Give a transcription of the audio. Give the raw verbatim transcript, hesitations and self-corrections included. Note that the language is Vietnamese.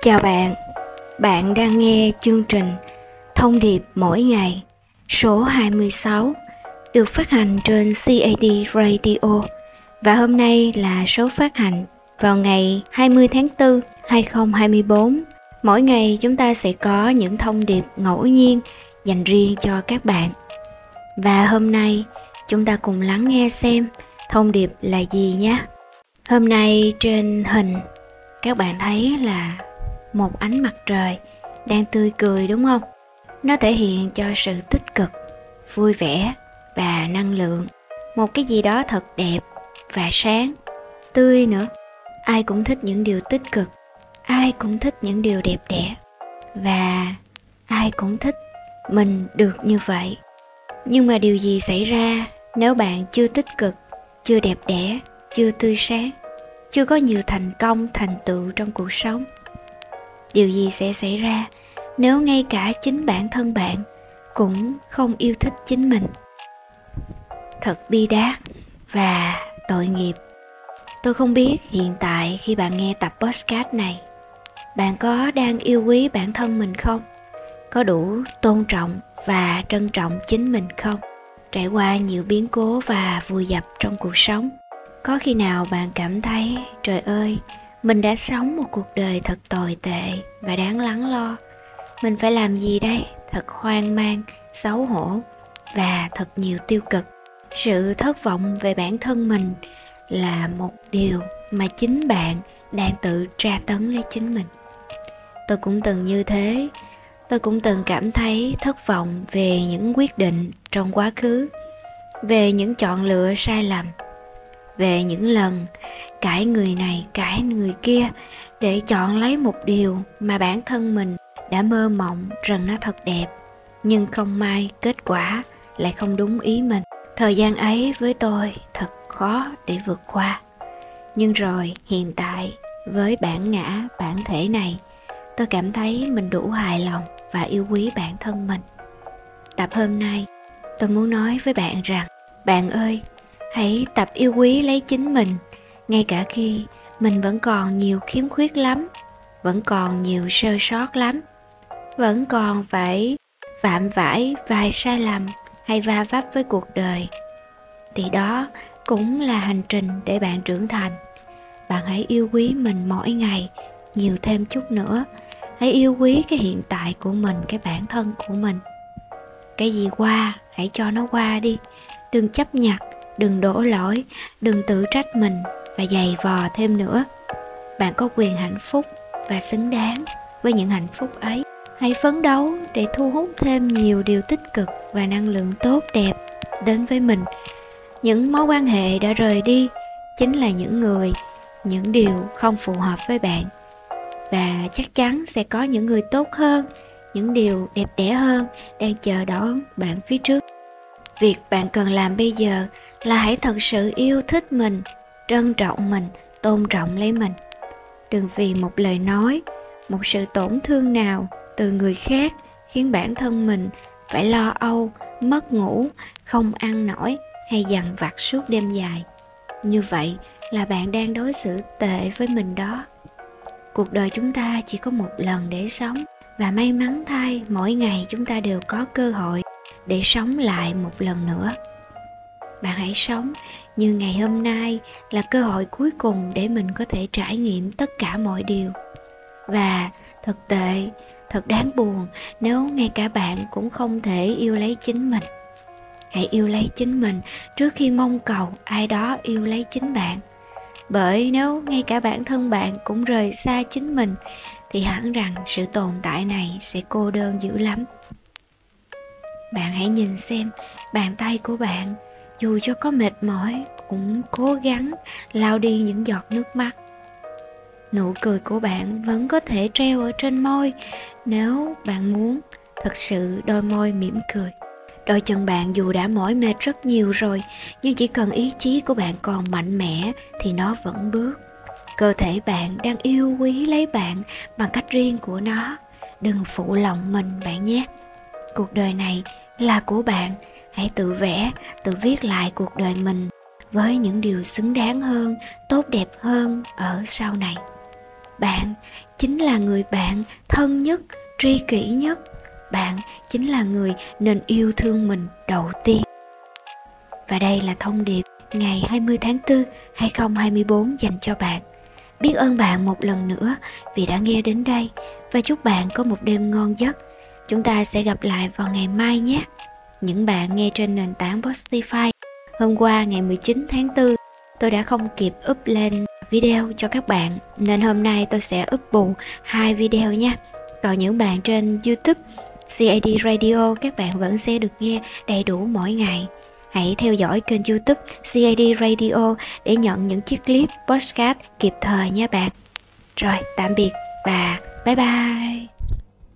Chào bạn, bạn đang nghe chương trình Thông điệp mỗi ngày số hai mươi sáu được phát hành trên xê a đê Radio và hôm nay là số phát hành vào ngày hai mươi tháng tư năm hai không hai tư. Mỗi ngày chúng ta sẽ có những thông điệp ngẫu nhiên dành riêng cho các bạn. Và hôm nay chúng ta cùng lắng nghe xem thông điệp là gì nhé. Hôm nay trên hình các bạn thấy là một ánh mặt trời đang tươi cười đúng không? Nó thể hiện cho sự tích cực, vui vẻ và năng lượng. Một cái gì đó thật đẹp và sáng, tươi nữa. Ai cũng thích những điều tích cực, ai cũng thích những điều đẹp đẽ. Và ai cũng thích mình được như vậy. Nhưng mà điều gì xảy ra nếu bạn chưa tích cực, chưa đẹp đẽ, chưa tươi sáng, chưa có nhiều thành công, thành tựu trong cuộc sống? Điều gì sẽ xảy ra nếu ngay cả chính bản thân bạn cũng không yêu thích chính mình? Thật bi đát và tội nghiệp. Tôi không biết hiện tại khi bạn nghe tập podcast này, bạn có đang yêu quý bản thân mình không? Có đủ tôn trọng và trân trọng chính mình không? Trải qua nhiều biến cố và vùi dập trong cuộc sống, có khi nào bạn cảm thấy trời ơi, mình đã sống một cuộc đời thật tồi tệ và đáng lắng lo. Mình phải làm gì đây? Thật hoang mang, xấu hổ và thật nhiều tiêu cực. Sự thất vọng về bản thân mình là một điều mà chính bạn đang tự tra tấn lấy chính mình. Tôi cũng từng như thế. Tôi cũng từng cảm thấy thất vọng về những quyết định trong quá khứ, về những chọn lựa sai lầm, về những lần cãi người này cãi người kia để chọn lấy một điều mà bản thân mình đã mơ mộng rằng nó thật đẹp, nhưng không may kết quả lại không đúng ý mình. Thời gian ấy với tôi thật khó để vượt qua. Nhưng rồi hiện tại với bản ngã, bản thể này, tôi cảm thấy mình đủ hài lòng và yêu quý bản thân mình. Tập hôm nay tôi muốn nói với bạn rằng, bạn ơi, hãy tập yêu quý lấy chính mình, ngay cả khi mình vẫn còn nhiều khiếm khuyết lắm, vẫn còn nhiều sơ sót lắm, vẫn còn phải phạm phải vài sai lầm hay va vấp với cuộc đời. Thì đó cũng là hành trình để bạn trưởng thành. Bạn hãy yêu quý mình mỗi ngày nhiều thêm chút nữa. Hãy yêu quý cái hiện tại của mình, cái bản thân của mình. Cái gì qua, hãy cho nó qua đi. Đừng chấp nhặt, đừng đổ lỗi, đừng tự trách mình và giày vò thêm nữa. Bạn có quyền hạnh phúc và xứng đáng với những hạnh phúc ấy. Hãy phấn đấu để thu hút thêm nhiều điều tích cực và năng lượng tốt đẹp đến với mình. Những mối quan hệ đã rời đi chính là những người, những điều không phù hợp với bạn. Và chắc chắn sẽ có những người tốt hơn, những điều đẹp đẽ hơn đang chờ đón bạn phía trước. Việc bạn cần làm bây giờ là hãy thật sự yêu thích mình, trân trọng mình, tôn trọng lấy mình. Đừng vì một lời nói, một sự tổn thương nào từ người khác khiến bản thân mình phải lo âu, mất ngủ, không ăn nổi hay dằn vặt suốt đêm dài. Như vậy là bạn đang đối xử tệ với mình đó. Cuộc đời chúng ta chỉ có một lần để sống, và may mắn thay mỗi ngày chúng ta đều có cơ hội để sống lại một lần nữa. Bạn hãy sống như ngày hôm nay là cơ hội cuối cùng để mình có thể trải nghiệm tất cả mọi điều. Và thật tệ, thật đáng buồn nếu ngay cả bạn cũng không thể yêu lấy chính mình. Hãy yêu lấy chính mình trước khi mong cầu ai đó yêu lấy chính bạn. Bởi nếu ngay cả bản thân bạn cũng rời xa chính mình thì hẳn rằng sự tồn tại này sẽ cô đơn dữ lắm. Bạn hãy nhìn xem bàn tay của bạn, dù cho có mệt mỏi cũng cố gắng lau đi những giọt nước mắt. Nụ cười của bạn vẫn có thể treo ở trên môi nếu bạn muốn thật sự đôi môi mỉm cười. Đôi chân bạn dù đã mỏi mệt rất nhiều rồi, nhưng chỉ cần ý chí của bạn còn mạnh mẽ thì nó vẫn bước. Cơ thể bạn đang yêu quý lấy bạn bằng cách riêng của nó. Đừng phụ lòng mình bạn nhé. Cuộc đời này là của bạn. Hãy tự vẽ, tự viết lại cuộc đời mình với những điều xứng đáng hơn, tốt đẹp hơn ở sau này. Bạn chính là người bạn thân nhất, tri kỷ nhất. Bạn chính là người nên yêu thương mình đầu tiên. Và đây là thông điệp ngày hai mươi tháng tư hai không hai tư dành cho bạn. Biết ơn bạn một lần nữa vì đã nghe đến đây, và chúc bạn có một đêm ngon giấc. Chúng ta sẽ gặp lại vào ngày mai nhé. Những bạn nghe trên nền tảng Spotify, hôm qua ngày mười chín tháng tư tôi đã không kịp up lên video cho các bạn, nên hôm nay tôi sẽ up bù hai video nha. Còn những bạn trên YouTube xê a đê Radio, các bạn vẫn sẽ được nghe đầy đủ mỗi ngày. Hãy theo dõi kênh YouTube xê a đê Radio để nhận những chiếc clip podcast kịp thời nha bạn. Rồi, tạm biệt và bye bye.